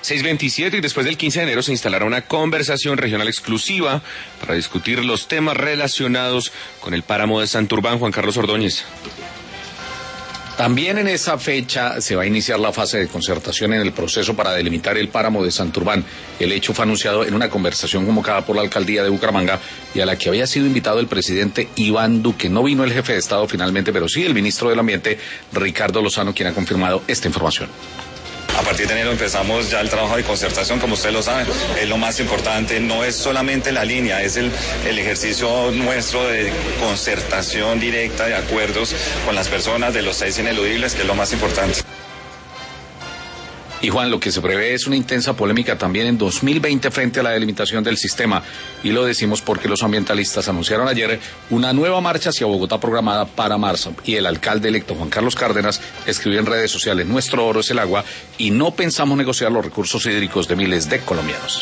6:27 y después del 15 de enero se instalará una conversación regional exclusiva para discutir los temas relacionados con el páramo de Santurbán. Juan Carlos Ordóñez. También en esa fecha se va a iniciar la fase de concertación en el proceso para delimitar el páramo de Santurbán. El hecho fue anunciado en una conversación convocada por la alcaldía de Bucaramanga y a la que había sido invitado el presidente Iván Duque. No vino el jefe de Estado finalmente, pero sí el ministro del Ambiente, Ricardo Lozano, quien ha confirmado esta información. A partir de enero empezamos ya el trabajo de concertación, como ustedes lo saben, es lo más importante, no es solamente la línea, es el ejercicio nuestro de concertación directa de acuerdos con las personas de los 6 ineludibles, que es lo más importante. Y Juan, lo que se prevé es una intensa polémica también en 2020 frente a la delimitación del sistema. Y lo decimos porque los ambientalistas anunciaron ayer una nueva marcha hacia Bogotá programada para marzo. Y el alcalde electo Juan Carlos Cárdenas escribió en redes sociales: nuestro oro es el agua y no pensamos negociar los recursos hídricos de miles de colombianos.